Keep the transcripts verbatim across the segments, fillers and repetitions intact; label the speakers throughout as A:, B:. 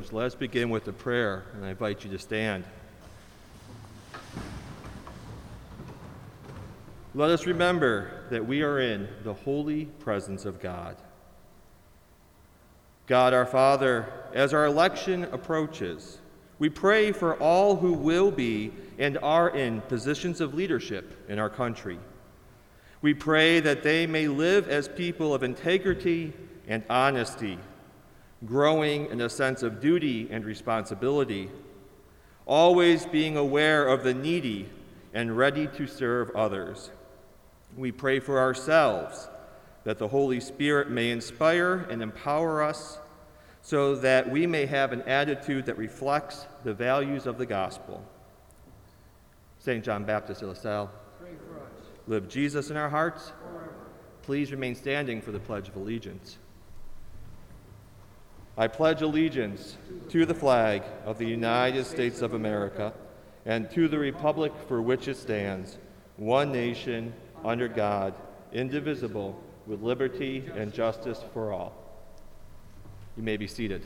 A: Church. Let us begin with a prayer, and I invite you to stand. Let us remember that we are in the holy presence of God. God our Father, as our election approaches, we pray for all who will be and are in positions of leadership in our country. We pray that they may live as people of integrity and honesty, growing in a sense of duty and responsibility, always being aware of the needy and ready to serve others. We pray for ourselves, that the Holy Spirit may inspire and empower us so that we may have an attitude that reflects the values of the gospel. Saint John Baptist de La Salle,
B: pray for us.
A: Live Jesus in our hearts.
B: Forever.
A: Please remain standing for the Pledge of Allegiance. I pledge allegiance to the flag of the United States of America and to the republic for which it stands, one nation, under God, indivisible, with liberty and justice for all. You may be seated.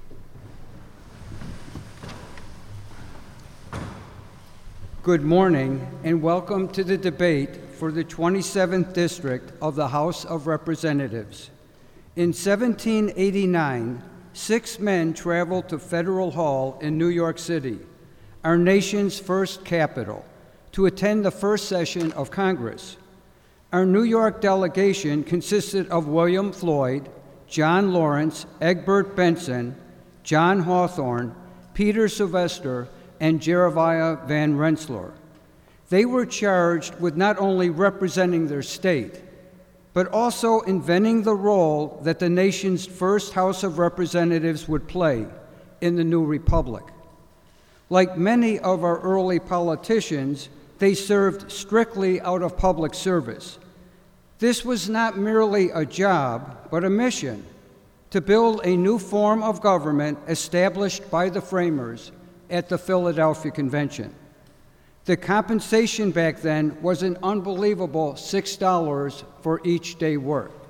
B: Good morning and welcome to the debate for the twenty-seventh District of the House of Representatives. In seventeen eighty-nine, six men traveled to Federal Hall in New York City, our nation's first capital, to attend the first session of Congress. Our New York delegation consisted of William Floyd, John Lawrence, Egbert Benson, John Hawthorne, Peter Sylvester, and Jeremiah Van Rensselaer. They were charged with not only representing their state, but also inventing the role that the nation's first House of Representatives would play in the new republic. Like many of our early politicians, they served strictly out of public service. This was not merely a job, but a mission to build a new form of government established by the framers at the Philadelphia Convention. The compensation back then was an unbelievable six dollars for each day worked.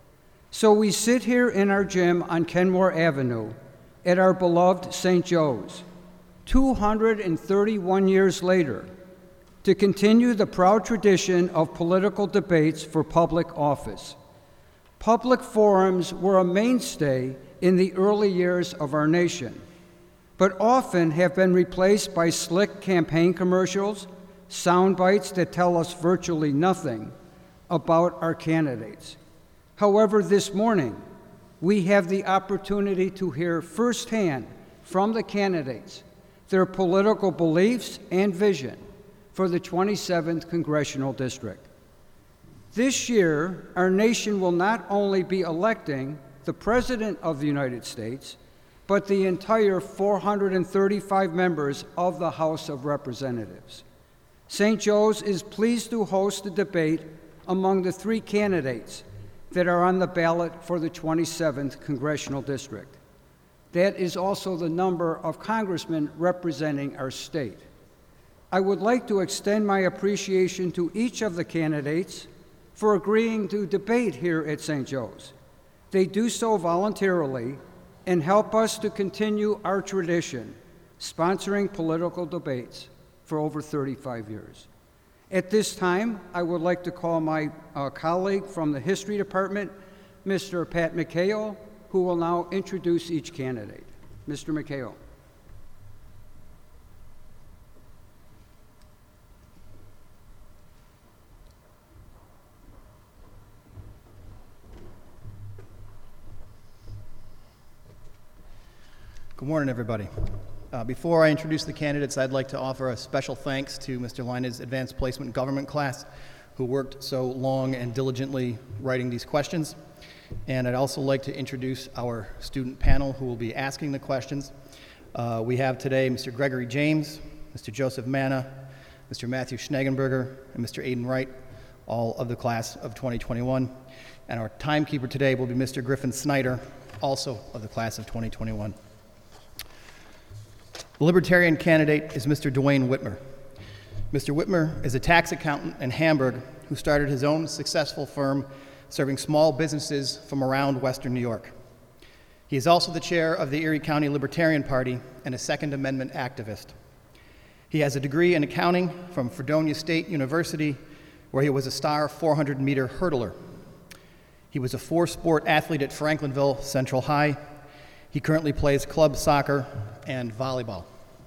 B: So we sit here in our gym on Kenmore Avenue at our beloved Saint Joe's, two hundred thirty-one years later, to continue the proud tradition of political debates for public office. Public forums were a mainstay in the early years of our nation, but often have been replaced by slick campaign commercials, sound bites that tell us virtually nothing about our candidates. However, this morning, we have the opportunity to hear firsthand from the candidates their political beliefs and vision for the twenty-seventh Congressional District. This year, our nation will not only be electing the President of the United States, but the entire four hundred thirty-five members of the House of Representatives. Saint Joe's is pleased to host a debate among the three candidates that are on the ballot for the twenty-seventh Congressional District. That is also the number of congressmen representing our state. I would like to extend my appreciation to each of the candidates for agreeing to debate here at Saint Joe's. They do so voluntarily and help us to continue our tradition, sponsoring political debates for over thirty-five years. At this time, I would like to call my uh, colleague from the History Department, Mister Pat McHale, who will now introduce each candidate. Mister McHale.
C: Good morning, everybody. Uh, before I introduce the candidates, I'd like to offer a special thanks to Mister Line's Advanced Placement Government class, who worked so long and diligently writing these questions. And I'd also like to introduce our student panel who will be asking the questions. Uh, we have today Mister Gregory James, Mister Joseph Manna, Mister Matthew Schnegenberger, and Mister Aiden Wright, all of the class of twenty twenty-one. And our timekeeper today will be Mister Griffin Snyder, also of the class of twenty twenty-one. The Libertarian candidate is Mister Dwayne Whitmer. Mister Whitmer is a tax accountant in Hamburg who started his own successful firm serving small businesses from around Western New York. He is also the chair of the Erie County Libertarian Party and a Second Amendment activist. He has a degree in accounting from Fredonia State University, where he was a star four hundred meter hurdler. He was a four-sport athlete at Franklinville Central High. He currently plays club soccer and volleyball.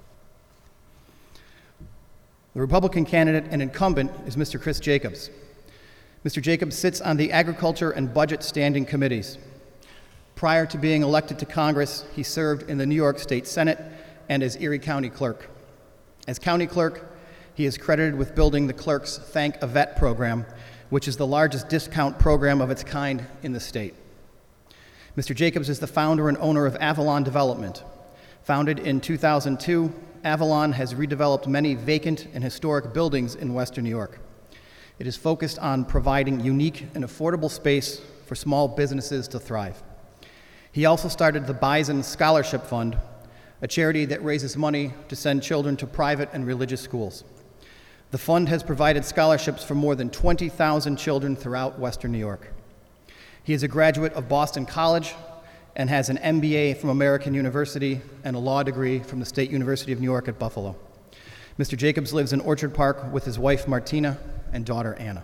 C: The Republican candidate and incumbent is Mister Chris Jacobs. Mister Jacobs sits on the Agriculture and Budget Standing Committees. Prior to being elected to Congress, he served in the New York State Senate and as Erie County Clerk. As County Clerk, he is credited with building the Clerk's Thank a Vet program, which is the largest discount program of its kind in the state. Mister Jacobs is the founder and owner of Avalon Development. Founded in two thousand two, Avalon has redeveloped many vacant and historic buildings in Western New York. It is focused on providing unique and affordable space for small businesses to thrive. He also started the Bison Scholarship Fund, a charity that raises money to send children to private and religious schools. The fund has provided scholarships for more than twenty thousand children throughout Western New York. He is a graduate of Boston College and has an M B A from American University and a law degree from the State University of New York at Buffalo. Mister Jacobs lives in Orchard Park with his wife Martina and daughter Anna.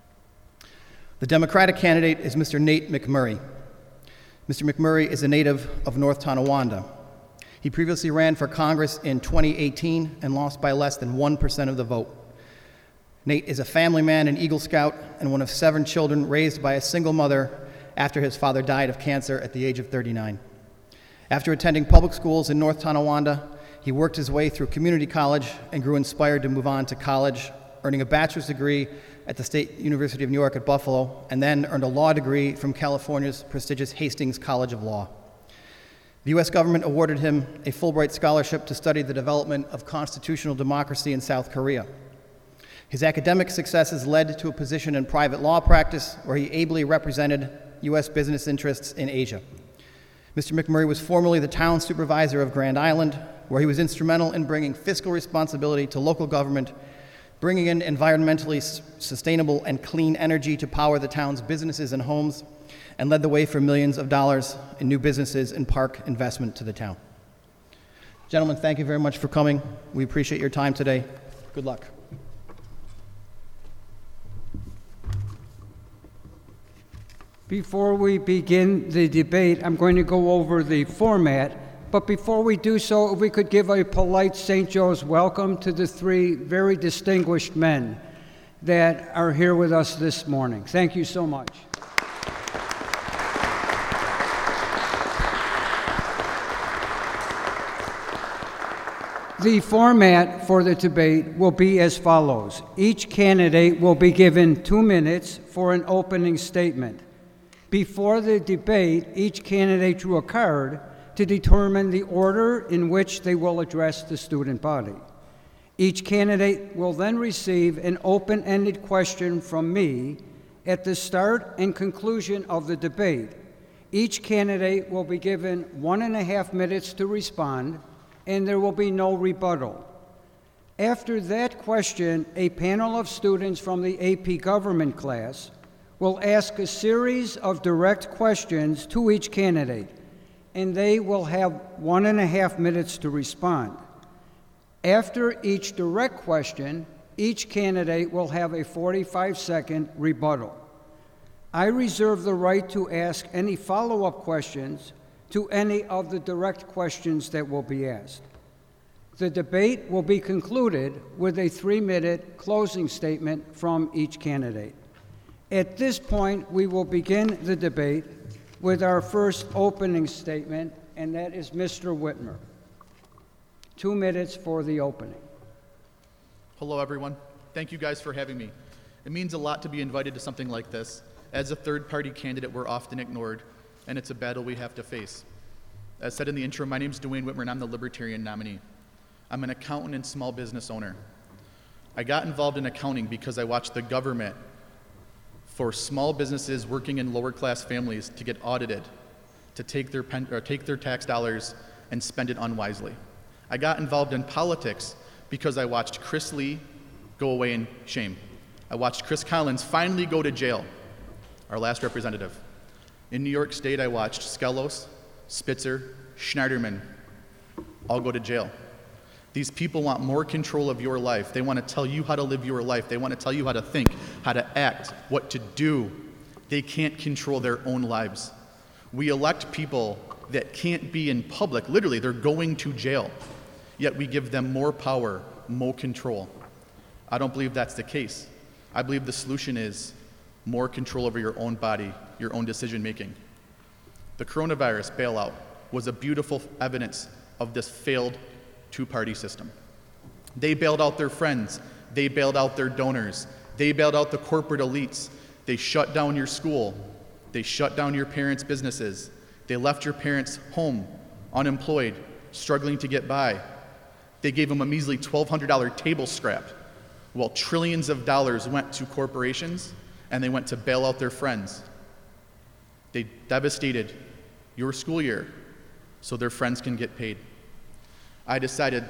C: The Democratic candidate is Mister Nate McMurray. Mister McMurray is a native of North Tonawanda. He previously ran for Congress in twenty eighteen and lost by less than one percent of the vote. Nate is a family man and Eagle Scout and one of seven children raised by a single mother after his father died of cancer at the age of thirty-nine. After attending public schools in North Tonawanda, he worked his way through community college and grew inspired to move on to college, earning a bachelor's degree at the State University of New York at Buffalo, and then earned a law degree from California's prestigious Hastings College of Law. The U S government awarded him a Fulbright scholarship to study the development of constitutional democracy in South Korea. His academic successes led to a position in private law practice where he ably represented U S business interests in Asia. Mister McMurray was formerly the town supervisor of Grand Island, where he was instrumental in bringing fiscal responsibility to local government, bringing in environmentally s- sustainable and clean energy to power the town's businesses and homes, and led the way for millions of dollars in new businesses and park investment to the town. Gentlemen, thank you very much for coming. We appreciate your time today. Good luck.
B: Before we begin the debate, I'm going to go over the format. But before we do so, if we could give a polite Saint Joe's welcome to the three very distinguished men that are here with us this morning. Thank you so much. The format for the debate will be as follows. Each candidate will be given two minutes for an opening statement. Before the debate, each candidate drew a card to determine the order in which they will address the student body. Each candidate will then receive an open-ended question from me at the start and conclusion of the debate. Each candidate will be given one and a half minutes to respond, and there will be no rebuttal. After that question, a panel of students from the A P Government class will ask a series of direct questions to each candidate, and they will have one and a half minutes to respond. After each direct question, each candidate will have a forty-five second rebuttal. I reserve the right to ask any follow-up questions to any of the direct questions that will be asked. The debate will be concluded with a three-minute closing statement from each candidate. At this point, we will begin the debate with our first opening statement, and that is Mister Whitmer. Two minutes for the opening.
D: Hello, everyone. Thank you guys for having me. It means a lot to be invited to something like this. As a third-party candidate, we're often ignored, and it's a battle we have to face. As said in the intro, my name is Dwayne Whitmer, and I'm the Libertarian nominee. I'm an accountant and small business owner. I got involved in accounting because I watched the government for small businesses working in lower-class families to get audited, to take their, pen, or take their tax dollars and spend it unwisely. I got involved in politics because I watched Chris Lee go away in shame. I watched Chris Collins finally go to jail, our last representative. In New York State, I watched Skelos, Spitzer, Schneiderman, all go to jail. These people want more control of your life. They want to tell you how to live your life. They want to tell you how to think, how to act, what to do. They can't control their own lives. We elect people that can't be in public. Literally, they're going to jail. Yet we give them more power, more control. I don't believe that's the case. I believe the solution is more control over your own body, your own decision making. The coronavirus bailout was a beautiful evidence of this failed two-party system. They bailed out their friends. They bailed out their donors. They bailed out the corporate elites. They shut down your school. They shut down your parents' businesses. They left your parents home, unemployed, struggling to get by. They gave them a measly twelve hundred dollars table scrap, while trillions of dollars went to corporations and they went to bail out their friends. They devastated your school year so their friends can get paid. I decided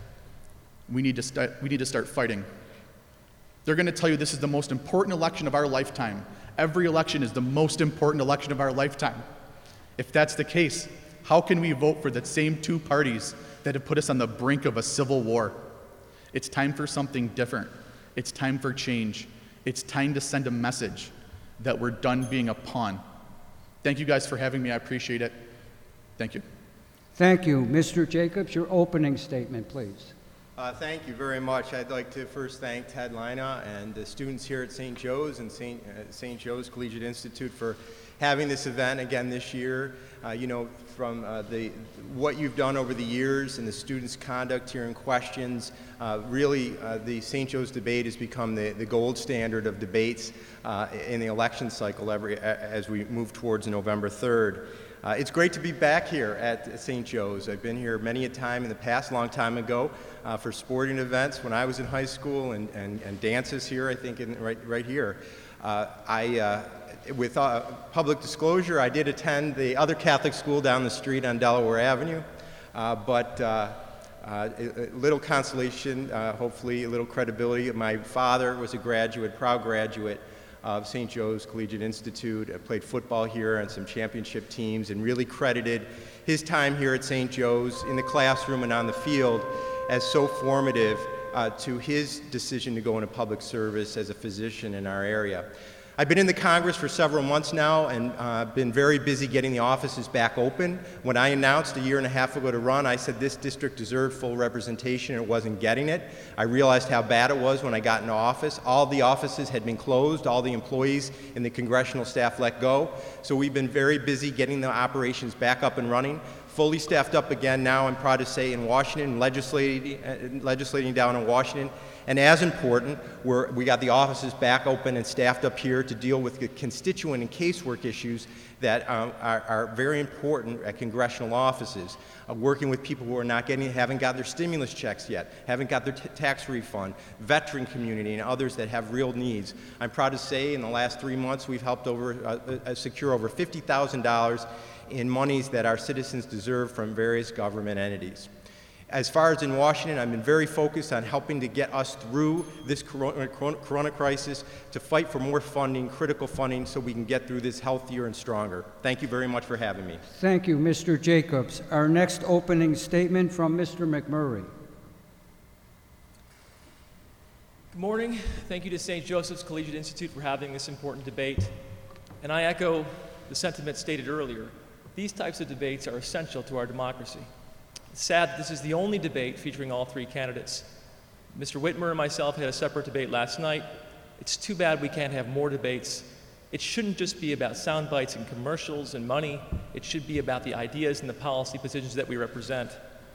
D: we need to start, we need to start fighting. They're going to tell you this is the most important election of our lifetime. Every election is the most important election of our lifetime. If that's the case, how can we vote for the same two parties that have put us on the brink of a civil war? It's time for something different. It's time for change. It's time to send a message that we're done being a pawn. Thank you guys for having me. I appreciate it. Thank you.
B: Thank you. Mister Jacobs, your opening statement, please.
E: Uh, thank you very much. I'd like to first thank Ted Lina and the students here at Saint Joe's and Saint Uh, Saint Joe's Collegiate Institute for having this event again this year. Uh, you know, from uh, the what you've done over the years and the students' conduct here and questions, uh, really uh, the Saint Joe's debate has become the, the gold standard of debates uh, in the election cycle every, as we move towards November third. Uh, it's great to be back here at Saint Joe's. I've been here many a time in the past, long time ago, uh, for sporting events when I was in high school, and, and, and dances here, I think, in, right, right here. Uh, I, uh, with uh, public disclosure, I did attend the other Catholic school down the street on Delaware Avenue, uh, but uh, uh, a, a little consolation, uh, hopefully a little credibility. My father was a graduate, proud graduate of Saint Joe's Collegiate Institute. I played football here on some championship teams and really credited his time here at Saint Joe's in the classroom and on the field as so formative uh, to his decision to go into public service as a physician in our area. I've been in the Congress for several months now and uh, been very busy getting the offices back open. When I announced a year and a half ago to run, I said this district deserved full representation and it wasn't getting it. I realized how bad it was when I got into office. All the offices had been closed, all the employees and the congressional staff let go. So we've been very busy getting the operations back up and running. Fully staffed up again now, I'm proud to say, in Washington, legislating, uh, legislating down in Washington. And as important, we're, we got the offices back open and staffed up here to deal with the constituent and casework issues that um, are, are very important at congressional offices. Uh, working with people who are not getting, haven't got their stimulus checks yet, haven't got their t tax refund, veteran community, and others that have real needs. I'm proud to say in the last three months we've helped over, uh, uh, secure over fifty thousand dollars in monies that our citizens deserve from various government entities. As far as in Washington, I've been very focused on helping to get us through this corona, corona crisis, to fight for more funding, critical funding, so we can get through this healthier and stronger. Thank you very much for having me.
B: Thank you, Mister Jacobs. Our next opening statement from Mister McMurray.
F: Good morning. Thank you to Saint Joseph's Collegiate Institute for having this important debate. And I echo the sentiment stated earlier. These types of debates are essential to our democracy. It's sad that this is the only debate featuring all three candidates. Mister Whitmer and myself had a separate debate last night. It's too bad we can't have more debates. It shouldn't just be about sound bites and commercials and money. It should be about the ideas and the policy positions that we represent.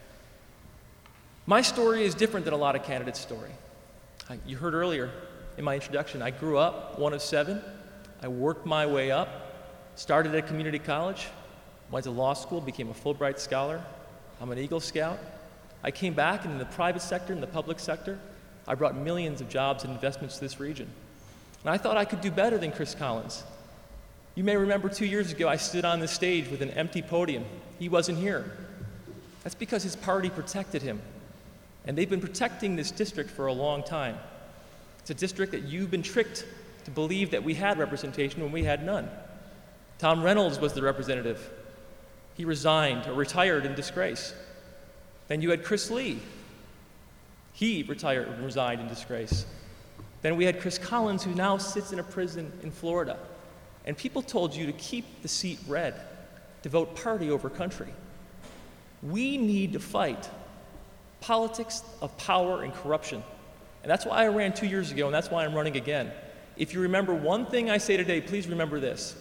F: My story is different than a lot of candidates' story. I, you heard earlier in my introduction, I grew up one of seven. I worked my way up, started at community college, went to law school, became a Fulbright scholar. I'm an Eagle Scout. I came back and in the private sector, in the public sector, I brought millions of jobs and investments to this region. And I thought I could do better than Chris Collins. You may remember two years ago, I stood on this stage with an empty podium. He wasn't here. That's because his party protected him. And they've been protecting this district for a long time. It's a district that you've been tricked to believe that we had representation when we had none. Tom Reynolds was the representative. He resigned or retired in disgrace. Then you had Chris Lee. He retired and resigned in disgrace. Then we had Chris Collins, who now sits in a prison in Florida. And people told you to keep the seat red, to vote party over country. We need to fight politics of power and corruption. And that's why I ran two years ago, and that's why I'm running again. If you remember one thing I say today, please remember this.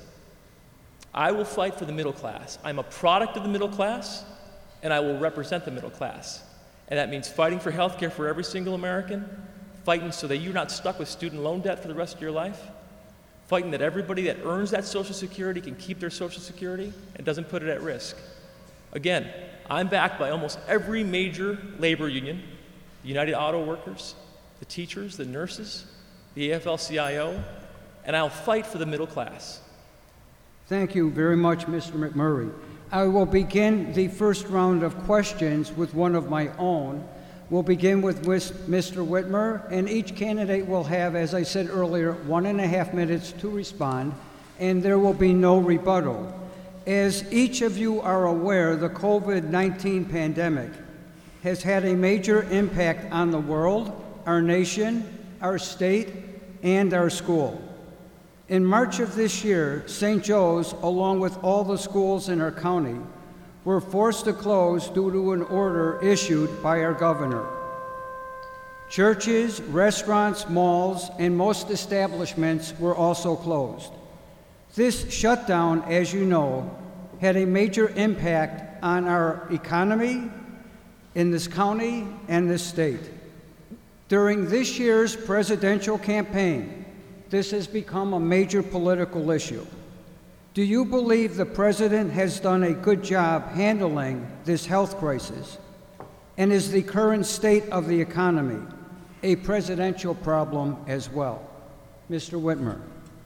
F: I will fight for the middle class. I'm a product of the middle class, and I will represent the middle class. And that means fighting for health care for every single American, fighting so that you're not stuck with student loan debt for the rest of your life, fighting that everybody that earns that Social Security can keep their Social Security and doesn't put it at risk. Again, I'm backed by almost every major labor union, the United Auto Workers, the teachers, the nurses, the A F L C I O, and I'll fight for the middle class.
B: Thank you very much, Mister McMurray. I will begin the first round of questions with one of my own. We'll begin with Mister Whitmer, and each candidate will have, as I said earlier, one and a half minutes to respond, and there will be no rebuttal. As each of you are aware, the COVID nineteen pandemic has had a major impact on the world, our nation, our state, and our school. In March of this year, Saint Joe's, along with all the schools in our county, were forced to close due to an order issued by our governor. Churches, restaurants, malls, and most establishments were also closed. This shutdown, as you know, had a major impact on our economy in this county and this state. During this year's presidential campaign, this has become a major political issue. Do you believe the president has done a good job handling this health crisis? And is the current state of the economy a presidential problem as well? Mister Whitmer.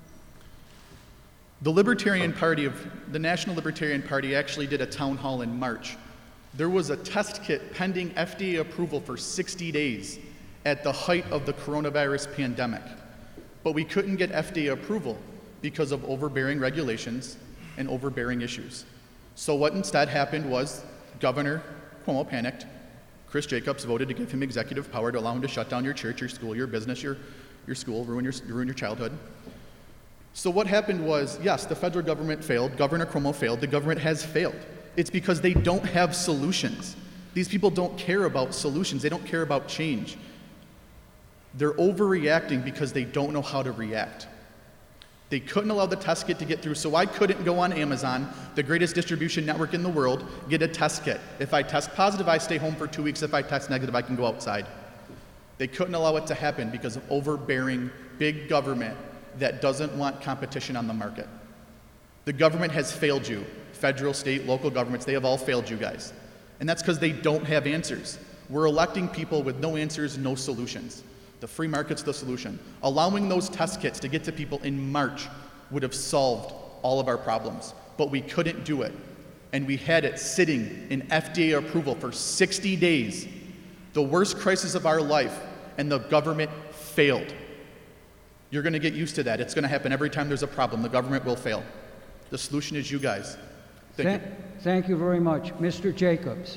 D: The Libertarian Party of the National Libertarian Party actually did a town hall in March. There was a test kit pending F D A approval for sixty days at the height of the coronavirus pandemic. But we couldn't get F D A approval because of overbearing regulations and overbearing issues. So what instead happened was Governor Cuomo panicked. Chris Jacobs voted to give him executive power to allow him to shut down your church, your school, your business, your, your school, ruin your, ruin your childhood. So what happened was, yes, the federal government failed, Governor Cuomo failed, the government has failed. It's because they don't have solutions. These people don't care about solutions, they don't care about change. They're overreacting because they don't know how to react. They couldn't allow the test kit to get through, so I couldn't go on Amazon, the greatest distribution network in the world, get a test kit. If I test positive, I stay home for two weeks. If I test negative, I can go outside. They couldn't allow it to happen because of overbearing big government that doesn't want competition on the market. The government has failed you. Federal, state, local governments, they have all failed you guys. And that's because they don't have answers. We're electing people with no answers, no solutions. The free market's the solution. Allowing those test kits to get to people in March would have solved all of our problems, but we couldn't do it. And we had it sitting in F D A approval for sixty days, the worst crisis of our life, and the government failed. You're gonna get used to that. It's gonna happen every time there's a problem. The government will fail. The solution is you guys. Thank
B: Th-
D: you.
B: Thank you very much. Mister Jacobs.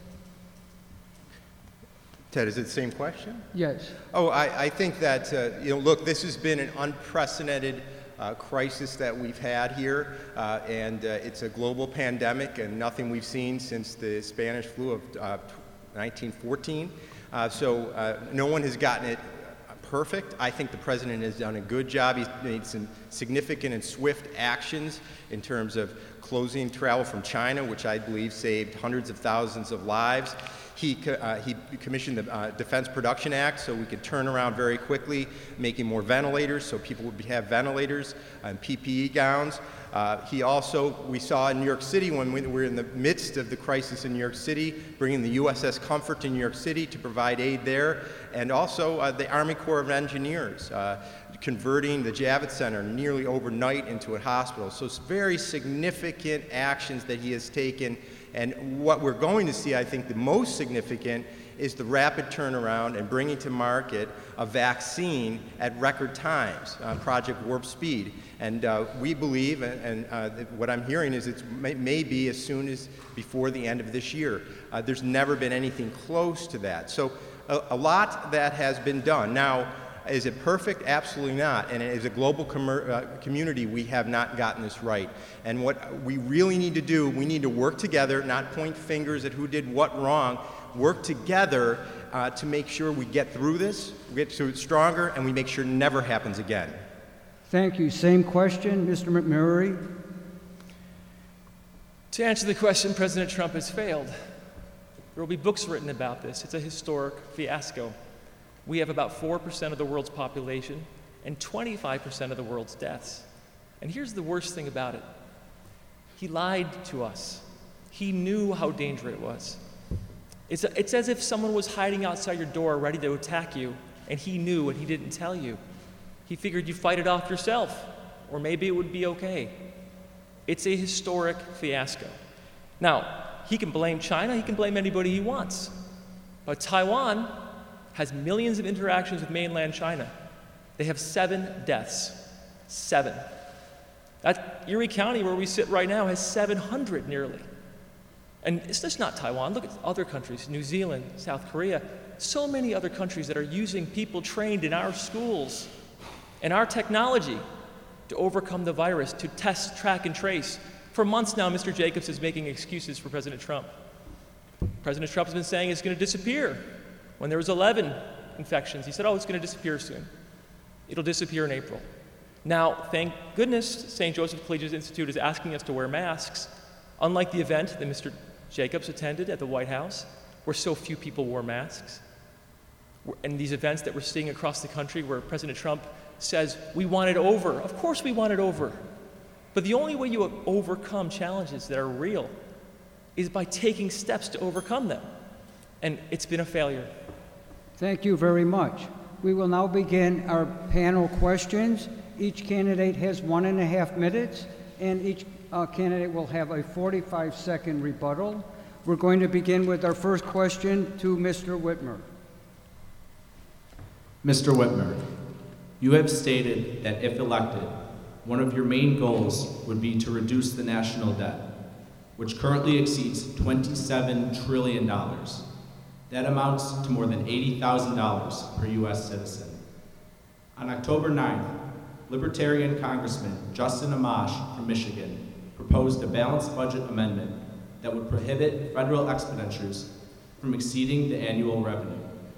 E: Ted, is it the same question?
B: Yes.
E: Oh, I, I think that, uh, you know, look, this has been an unprecedented uh, crisis that we've had here, uh, and uh, it's a global pandemic and nothing we've seen since the Spanish flu of uh, nineteen fourteen. Uh, so uh, no one has gotten it perfect. I think the president has done a good job. He's made some significant and swift actions in terms of closing travel from China, which I believe saved hundreds of thousands of lives. He, uh, he commissioned the uh, Defense Production Act so we could turn around very quickly, making more ventilators so people would have ventilators and P P E gowns. Uh, he also, we saw in New York City when we were in the midst of the crisis in New York City, bringing the U S S Comfort to New York City to provide aid there, and also uh, the Army Corps of Engineers, uh, converting the Javits Center nearly overnight into a hospital. So it's very significant actions that he has taken And what we're going to see, I think the most significant, is the rapid turnaround and bringing to market a vaccine at record times, uh, Project Warp Speed. And uh, we believe, and, and uh, what I'm hearing is it may, may be as soon as before the end of this year. Uh, there's never been anything close to that. So a, a lot that has been done. Now, is it perfect? Absolutely not. And as a global commer- uh, community, we have not gotten this right. And what we really need to do, we need to work together, not point fingers at who did what wrong, work together uh, to make sure we get through this, we get through it stronger, and we make sure it never happens again.
B: Thank you. Same question, Mister McMurray.
F: To answer the question, President Trump has failed. There will be books written about this. It's a historic fiasco. We have about four percent of the world's population and twenty-five percent of the world's deaths. And here's the worst thing about it. He lied to us. He knew how dangerous it was. It's, a, it's as if someone was hiding outside your door ready to attack you, and he knew and he didn't tell you. He figured you'd fight it off yourself, or maybe it would be okay. It's a historic fiasco. Now, he can blame China, he can blame anybody he wants. But Taiwan has millions of interactions with mainland China. They have seven deaths. Seven. That Erie County, where we sit right now, has seven hundred nearly. And it's just not Taiwan. Look at other countries, New Zealand, South Korea, so many other countries that are using people trained in our schools and our technology to overcome the virus, to test, track, and trace. For months now, Mister Jacobs is making excuses for President Trump. President Trump has been saying it's going to disappear. When there was eleven infections, he said, oh, it's going to disappear soon. It'll disappear in April. Now, thank goodness, Saint Joseph Collegiate Institute is asking us to wear masks, unlike the event that Mister Jacobs attended at the White House, where so few people wore masks. And these events that we're seeing across the country where President Trump says, we want it over. Of course we want it over. But the only way you overcome challenges that are real is by taking steps to overcome them. And it's been a failure.
B: Thank you very much. We will now begin our panel questions. Each candidate has one and a half minutes, and each uh, candidate will have a forty-five second rebuttal. We're going to begin with our first question to Mister Whitmer.
G: Mister Whitmer, you have stated that if elected, one of your main goals would be to reduce the national debt, which currently exceeds twenty-seven trillion dollars. That amounts to more than eighty thousand dollars per U S citizen. On October ninth, Libertarian Congressman Justin Amash from Michigan proposed a balanced budget amendment that would prohibit federal expenditures from exceeding the annual revenue.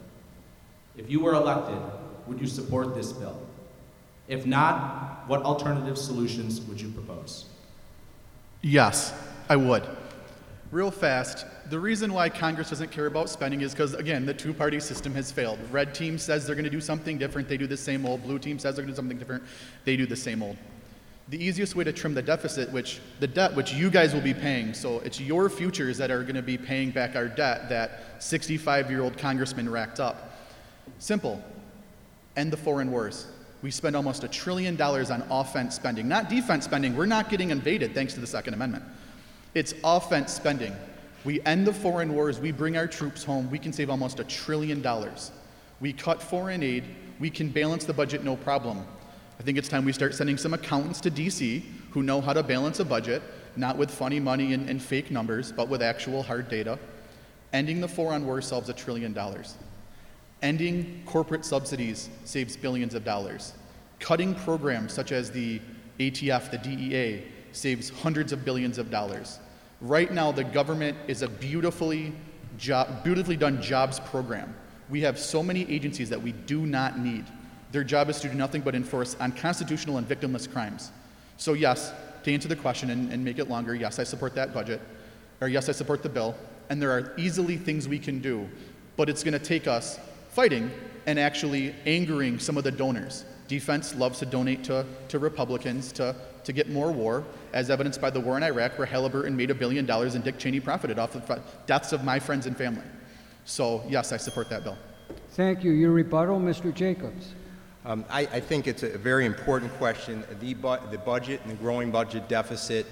G: If you were elected, would you support this bill? If not, what alternative solutions would you propose?
D: Yes, I would. Real fast, the reason why Congress doesn't care about spending is because, again, the two-party system has failed. Red team says they're going to do something different, they do the same old. Blue team says they're going to do something different, they do the same old. The easiest way to trim the deficit, which the debt, which you guys will be paying, so it's your futures that are going to be paying back our debt that sixty-five-year-old congressman racked up. Simple. End the foreign wars. We spend almost a trillion dollars on offense spending, not defense spending. We're not getting invaded thanks to the Second Amendment. It's offense spending. We end the foreign wars, we bring our troops home, we can save almost a trillion dollars. We cut foreign aid, we can balance the budget no problem. I think it's time we start sending some accountants to D C who know how to balance a budget, not with funny money and, and fake numbers, but with actual hard data. Ending the foreign war solves a trillion dollars. Ending corporate subsidies saves billions of dollars. Cutting programs such as the A T F, the D E A, saves hundreds of billions of dollars. Right now, the government is a beautifully, job, beautifully done jobs program. We have so many agencies that we do not need. Their job is to do nothing but enforce unconstitutional and victimless crimes. So yes, to answer the question and, and make it longer, yes, I support that budget, or yes, I support the bill, and there are easily things we can do, but it's gonna take us fighting and actually angering some of the donors. Defense loves to donate to, to Republicans to, to get more war, as evidenced by the war in Iraq, where Halliburton made a billion dollars and Dick Cheney profited off the deaths of my friends and family. So yes, I support that bill.
B: Thank you. Your rebuttal, Mister Jacobs.
E: Um, I, I think it's a very important question. The, bu- the budget and the growing budget deficit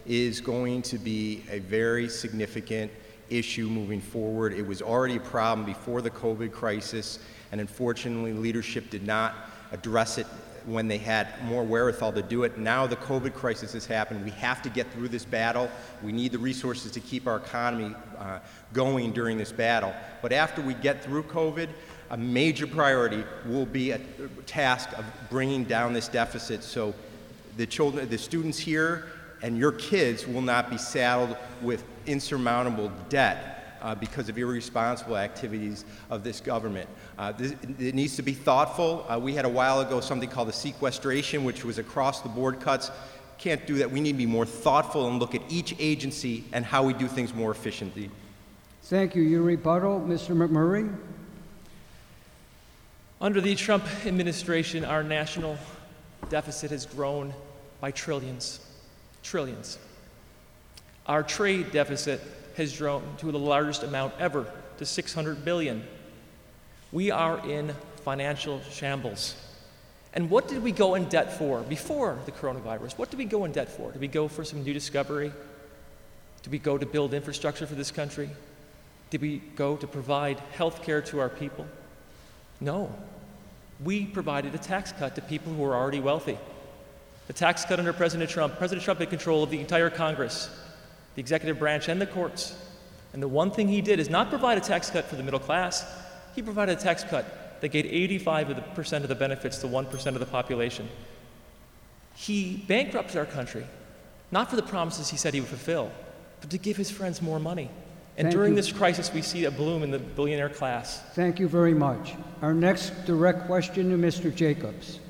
E: is going to be a very significant issue moving forward. It was already a problem before the COVID crisis, and unfortunately leadership did not address it when they had more wherewithal to do it. Now the COVID crisis has happened. We have to get through this battle. We need the resources to keep our economy uh, going during this battle. But after we get through COVID, a major priority will be a task of bringing down this deficit so the children, the students here and your kids will not be saddled with insurmountable debt uh, because of irresponsible activities of this government. Uh, this, it needs to be thoughtful. Uh, we had a while ago something called the sequestration, which was across-the-board cuts. Can't do that. We need to be more thoughtful and look at each agency and how we do things more efficiently.
B: Thank you. Your rebuttal, Mister McMurray.
F: Under the Trump administration, our national deficit has grown by trillions. Trillions. Our trade deficit has grown to the largest amount ever, to six hundred billion dollars. We are in financial shambles. And what did we go in debt for before the coronavirus? What did we go in debt for? Did we go for some new discovery? Did we go to build infrastructure for this country? Did we go to provide health care to our people? No. We provided a tax cut to people who were already wealthy. The tax cut under President Trump. President Trump had control of the entire Congress, the executive branch, and the courts. And the one thing he did is not provide a tax cut for the middle class. He provided a tax cut that gave eighty-five percent of the benefits to one percent of the population. He bankrupted our country, not for the promises he said he would fulfill, but to give his friends more money. And
B: Thank
F: during
B: you.
F: this crisis, we see a bloom in the billionaire class.
B: Thank you very much. Our next direct question to Mister Jacobs.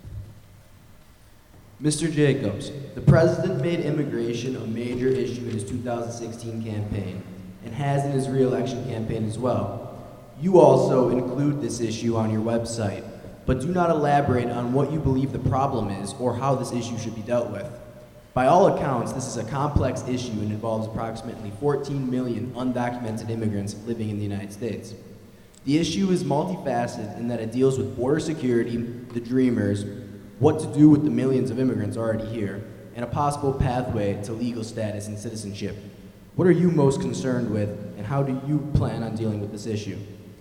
H: Mister Jacobs, the president made immigration a major issue in his two thousand sixteen campaign and has in his re-election campaign as well. You also include this issue on your website, but do not elaborate on what you believe the problem is or how this issue should be dealt with. By all accounts, this is a complex issue and involves approximately fourteen million undocumented immigrants living in the United States. The issue is multifaceted in that it deals with border security, the Dreamers, what to do with the millions of immigrants already here, and a possible pathway to legal status and citizenship. What are you most concerned with, and how do you plan on dealing with this issue?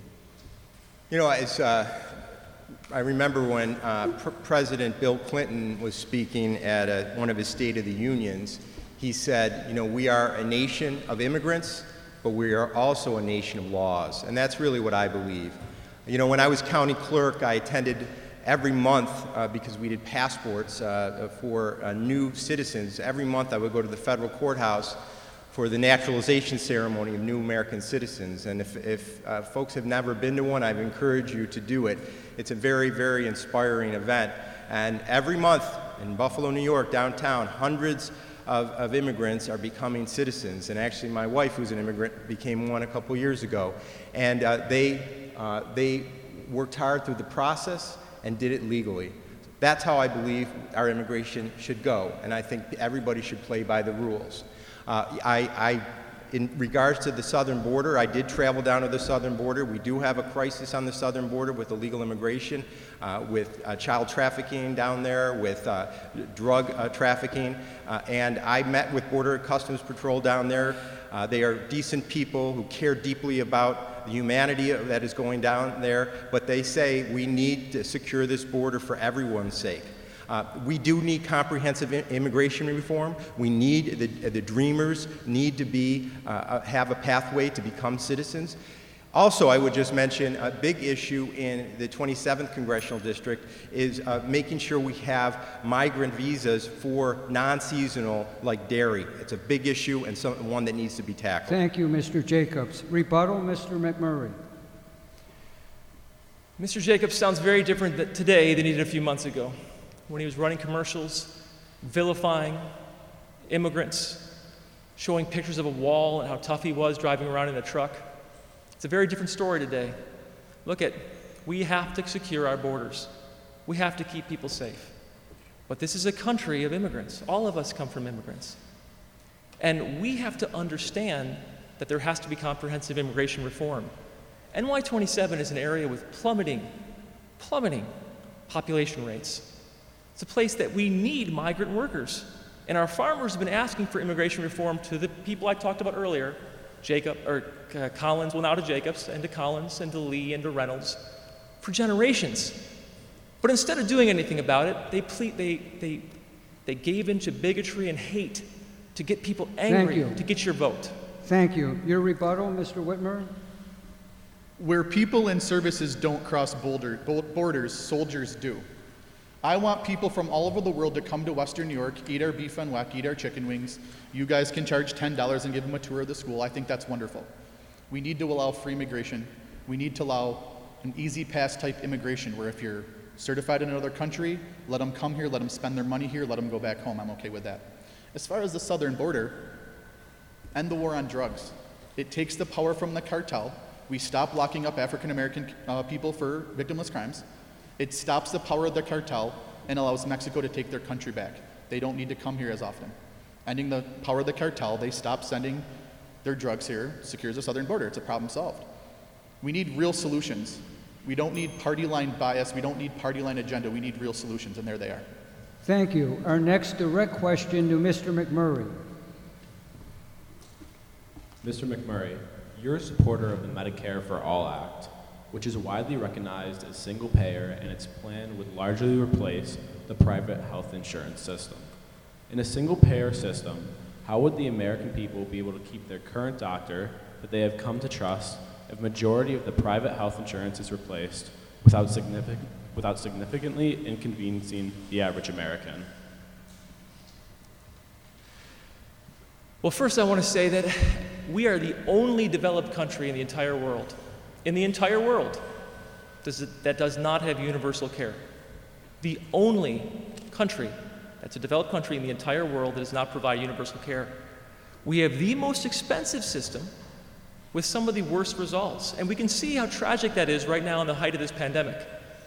E: You know, it's, uh, I remember when uh, Pr- President Bill Clinton was speaking at a, one of his State of the Unions, he said, you know, we are a nation of immigrants, but we are also a nation of laws. And that's really what I believe. You know, when I was county clerk, I attended every month, uh, because we did passports uh, for uh, new citizens, every month I would go to the federal courthouse for the naturalization ceremony of new American citizens. And if, if uh, folks have never been to one, I've encouraged you to do it. It's a very, very inspiring event. And every month in Buffalo, New York, downtown, hundreds of, of immigrants are becoming citizens. And actually my wife, who's an immigrant, became one a couple years ago. And uh, they, uh, they worked hard through the process and did it legally. That's how I believe our immigration should go. And I think everybody should play by the rules. Uh, I, I, in regards to the southern border, I did travel down to the southern border. We do have a crisis on the southern border with illegal immigration, uh, with uh, child trafficking down there, with uh, drug uh, trafficking. Uh, and I met with Border Customs Patrol down there. Uh, they are decent people who care deeply about the humanity that is going down there, but they say we need to secure this border for everyone's sake. Uh, we do need comprehensive i- immigration reform. We need, the, the Dreamers need to be, uh, have a pathway to become citizens. Also, I would just mention a big issue in the twenty-seventh Congressional District is uh, making sure we have migrant visas for non-seasonal, like dairy. It's a big issue and some, one that needs to be tackled.
B: Thank you, Mister Jacobs. Rebuttal, Mister McMurray.
F: Mister Jacobs sounds very different th- today than he did a few months ago, when he was running commercials, vilifying immigrants, showing pictures of a wall and how tough he was driving around in a truck. It's a very different story today. Look at, we have to secure our borders. We have to keep people safe. But this is a country of immigrants. All of us come from immigrants. And we have to understand that there has to be comprehensive immigration reform. N Y twenty-seven is an area with plummeting, plummeting population rates. It's a place that we need migrant workers. And our farmers have been asking for immigration reform to the people I talked about earlier, Jacob, or uh, Collins, well now to Jacobs, and to Collins, and to Lee, and to Reynolds, for generations. But instead of doing anything about it, they, ple- they, they, they gave in to bigotry and hate to get people angry,
B: Thank you.
F: to get your vote.
B: Thank you. Your rebuttal, Mister Whitmer?
D: Where people and services don't cross boulder, borders, soldiers do. I want people from all over the world to come to Western New York, eat our beef on weck, eat our chicken wings. You guys can charge ten dollars and give them a tour of the school. I think that's wonderful. We need to allow free immigration. We need to allow an easy pass type immigration where if you're certified in another country, let them come here, let them spend their money here, let them go back home. I'm okay with that. As far as the southern border, end the war on drugs. It takes the power from the cartel. We stop locking up African American uh, people for victimless crimes. It stops the power of the cartel and allows Mexico to take their country back. They don't need to come here as often. Ending the power of the cartel, they stop sending their drugs here, secures the southern border. It's a problem solved. We need real solutions. We don't need party line bias. We don't need party line agenda. We need real solutions, and there they are.
B: Thank you. Our next direct question to Mister McMurray.
G: Mister McMurray, you're a supporter of the Medicare for All Act, which is widely recognized as single payer, and its plan would largely replace the private health insurance system. In a single payer system, how would the American people be able to keep their current doctor that they have come to trust if majority of the private health insurance is replaced without significant, without significantly inconveniencing the average American?
F: Well, first I want to say that we are the only developed country in the entire world, in the entire world, does it, that does not have universal care. The only country that's a developed country in the entire world that does not provide universal care. We have the most expensive system with some of the worst results, and we can see how tragic that is right now in the height of this pandemic.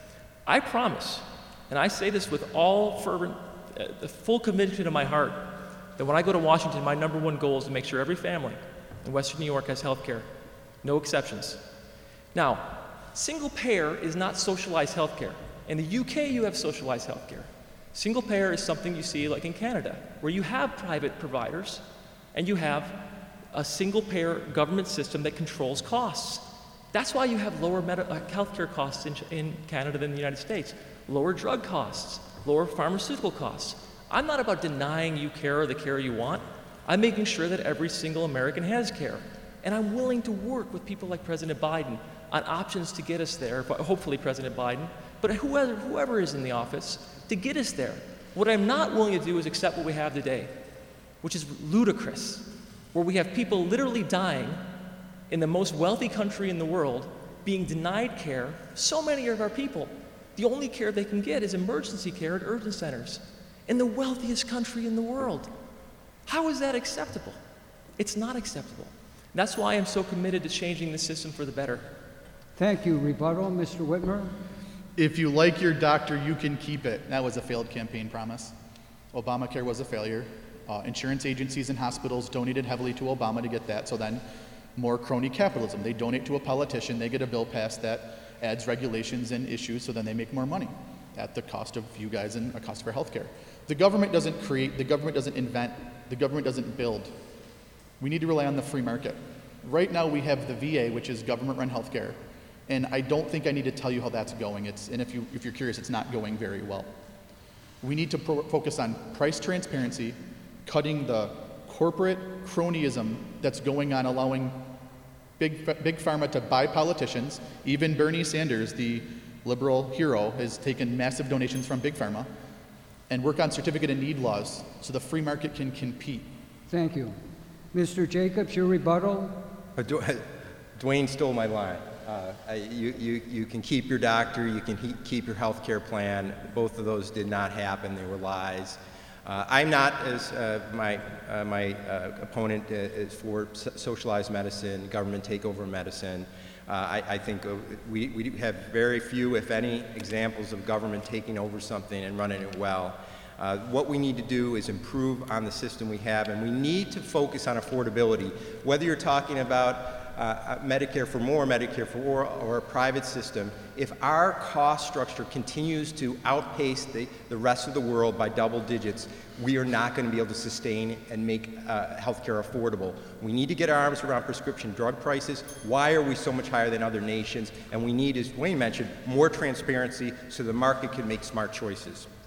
F: I promise, and I say this with all fervent, uh, the full conviction of my heart, that when I go to Washington, my number one goal is to make sure every family in Western New York has health care, no exceptions. Now, single payer is not socialized health care. In the U K, you have socialized health care. Single payer is something you see like in Canada, where you have private providers and you have a single payer government system that controls costs. That's why you have lower med- uh, healthcare costs in, in Canada than the United States, lower drug costs, lower pharmaceutical costs. I'm not about denying you care or the care you want. I'm making sure that every single American has care. And I'm willing to work with people like President Biden on options to get us there, hopefully President Biden, but whoever, whoever is in the office, to get us there. What I'm not willing to do is accept what we have today, which is ludicrous, where we have people literally dying in the most wealthy country in the world, being denied care. So many of our people, the only care they can get is emergency care at urgent centers in the wealthiest country in the world. How is that acceptable? It's not acceptable. That's why I'm so committed to changing the system for the better.
B: Thank you. Rebuttal, Mister Whitmer.
D: If you like your doctor, you can keep it. That was a failed campaign promise. Obamacare was a failure. Uh, insurance agencies and hospitals donated heavily to Obama to get that, so then more crony capitalism. They donate to a politician, they get a bill passed that adds regulations and issues, so then they make more money at the cost of you guys and a cost for healthcare. The government doesn't create, the government doesn't invent, the government doesn't build. We need to rely on the free market. Right now we have the V A, which is government-run healthcare, and I don't think I need to tell you how that's going. It's, and if, you, if you're curious, it's not going very well. We need to pro- focus on price transparency, cutting the corporate cronyism that's going on, allowing big, big pharma to buy politicians. Even Bernie Sanders, the liberal hero, has taken massive donations from big pharma, and work on certificate of need laws so the free market can compete.
B: Thank you. Mister Jacobs, your rebuttal.
E: Uh, Dwayne stole my line. Uh, I, you, you, you can keep your doctor, you can he- keep your health care plan. Both of those did not happen, they were lies. Uh, I'm not, as uh, my, uh, my uh, opponent uh, is for socialized medicine, government takeover medicine. Uh, I, I think uh, we, we have very few, if any, examples of government taking over something and running it well. Uh, what we need to do is improve on the system we have, and we need to focus on affordability. Whether you're talking about uh, Medicare for More, Medicare for All, or a private system, if our cost structure continues to outpace the, the rest of the world by double digits, we are not going to be able to sustain and make uh, healthcare affordable. We need to get our arms around prescription drug prices. Why are we so much higher than other nations? And we need, as Wayne mentioned, more transparency so the market can make smart choices.